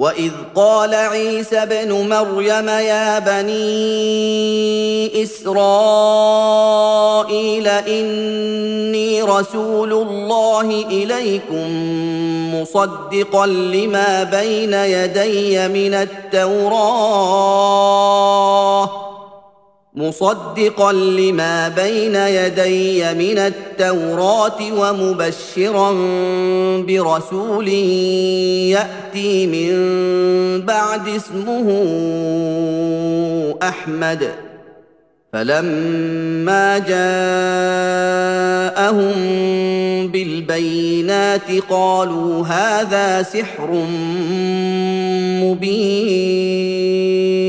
وَإِذْ قَالَ عِيسَى ابْنُ مَرْيَمَ يَا بَنِي إِسْرَائِيلَ إِنِّي رَسُولُ اللَّهِ إِلَيْكُم مُصَدِّقًا لِّمَا بَيْنَ يَدَيَّ مِنَ التَّوْرَاةِ وَمُبَشِّرًا بِرَسُولٍ يَأْتِي مِن بَعْدِي اسْمُهُ أَحْمَدُ ۖ فَلَمَّا جَاءَهُم بِالْبَيِّنَاتِ قَالُوا: 'هَٰذَا سِحْرٌ مُّبِينٌ. وَإِذْ قَالَ عِيسَى ابْنُ مَرْيَمَ يَا بَنِي إِسْرَائِيلَ إِنِّي رَسُولُ اللَّهِ إِلَيْكُم مُّصَدِّقًا لِّمَا بَيْنَ يَدَيَّ مِنَ التَّوْرَاةِ وَمُبَشِّرًا بِرَسُولٍ يَأْتِي مِن بَعْدِي اسْمُهُ أَحْمَدُ ۖ فَلَمَّا جَاءَهُم بِالْبَيِّنَاتِ قَالُوا: 'هَٰذَا سِحْرٌ